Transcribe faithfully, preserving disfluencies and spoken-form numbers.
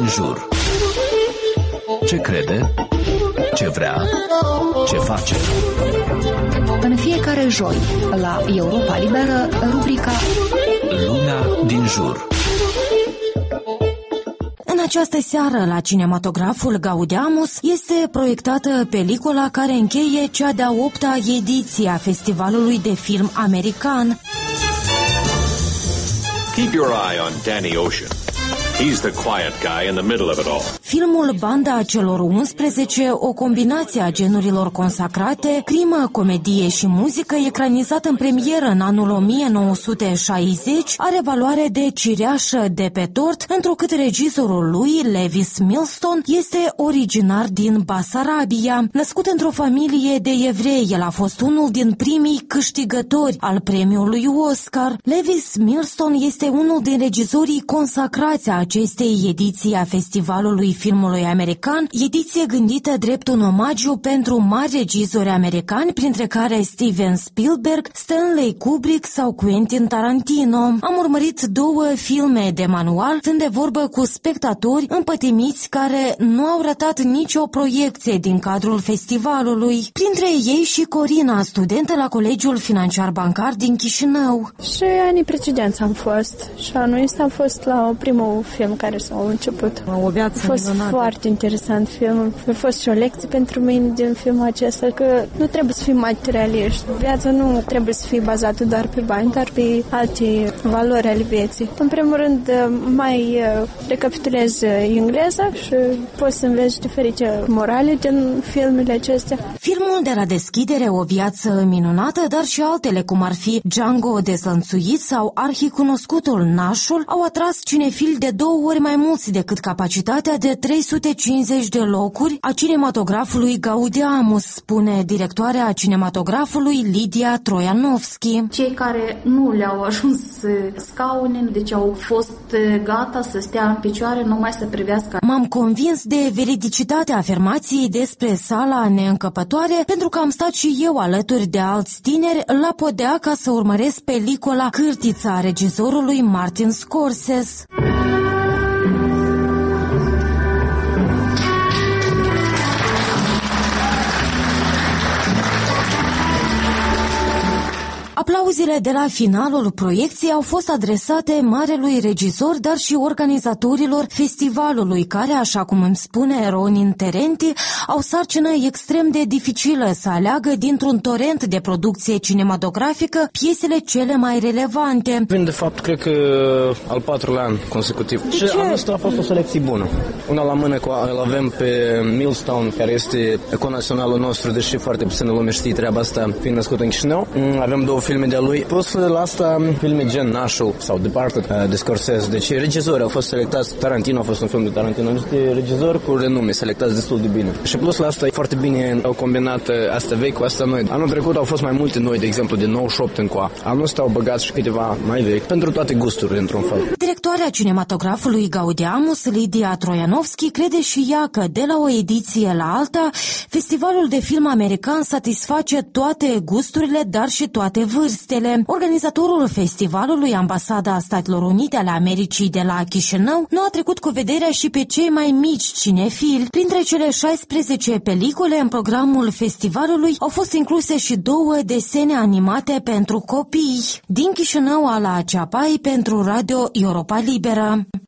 jur. Ce crede? Ce vrea? Ce face? În fiecare joi, la Europa Liberă, rubrica Lumea din jur. În această seară, la cinematograful Gaudeamus, este proiectată pelicula care încheie cea de-a opta ediție a Festivalului de Film American. Keep your eye on Danny Ocean. He's the quiet guy in the middle of it all. Filmul Banda celor unsprezece, o combinație a genurilor consacrate, crimă, comedie și muzică, ecranizat în premieră în anul o mie nouă sute șaizeci, are valoare de cireașă de pe tort, întrucât regizorul lui, Lewis Milestone, este originar din Basarabia. Născut într-o familie de evrei, el a fost unul din primii câștigători al premiului Oscar. Lewis Milestone este unul din regizorii consacrați a acestei ediții a Festivalului Filmului American, ediție gândită drept un omagiu pentru mari regizori americani, printre care Steven Spielberg, Stanley Kubrick sau Quentin Tarantino. Am urmărit două filme de manual, stând de vorbă cu spectatori împătimiți care nu au ratat nicio proiecție din cadrul festivalului. Printre ei și Corina, studentă la Colegiul Financiar Bancar din Chișinău. Și anii precedenți am fost și anul ăsta am fost la primul film care s-a început. O viață a fost minunată. Foarte interesant filmul. A fost și o lecție pentru mine din filmul acesta, că nu trebuie să fim materialiști. Viața nu trebuie să fie bazată doar pe bani, dar pe alte valori ale vieții. În primul rând, mai recapitulez engleza și poți să înveți diferite morale din filmele acestea. Filmul de la deschidere, O viață minunată, dar și altele, cum ar fi Django dezlănțuit sau arhicunoscutul Nașul, au atras cinefili de două ori mai mulți decât capacitatea de trei sute cincizeci de locuri a cinematografului Gaudeamus, spune directoarea cinematografului Lidia Troianovski. Cei care nu le-au ajuns scaune, deci au fost gata să stea în picioare, numai să privească. M-am convins de veridicitatea afirmației despre sala neîncăpătoare, pentru că am stat și eu alături de alți tineri la podea ca să urmăresc pelicula Cârtița a regizorului Martin Scorsese. Aplauzile de la finalul proiecției au fost adresate marelui regizor, dar și organizatorilor festivalului, care, așa cum îmi spune Ronin Terenti, au sarcină extrem de dificilă să aleagă dintr-un torent de producție cinematografică piesele cele mai relevante. Vin de fapt, cred că al patrulea an consecutiv. De și ce? Anul ăsta a fost o selecție bună. Una la mână cu îl avem pe Milestone, care este conaționalul nostru, deși foarte puțină lume știe treaba asta, fiind născut în Chișinău. Avem două filme de-a lui. Plus la asta, filme gen Nașul sau Departed de Scorsese. Deci regizori au fost selectați. Tarantino a fost un film de Tarantino. Niște regizori cu renume, selectați destul de bine. Și plus la asta, foarte bine au combinat asta vechi cu asta noi. Anul trecut au fost mai multe noi, de exemplu, de nouăzeci și opt încoa. Anul ăsta au băgat și câteva mai vechi, pentru toate gusturile, într-un fel. Directoarea cinematografului Gaudeamus, Lidia Troianovski, crede și ea că de la o ediție la alta, Festivalul de Film American satisface toate gusturile, dar și toate vârstele. Organizatorul festivalului, Ambasada Statelor Unite ale Americii de la Chișinău, nu a trecut cu vederea și pe cei mai mici cinefili. Printre cele șaisprezece pelicule în programul festivalului au fost incluse și două desene animate pentru copii. Din Chișinău, Ala Ceapai, pentru Radio Europa Liberă.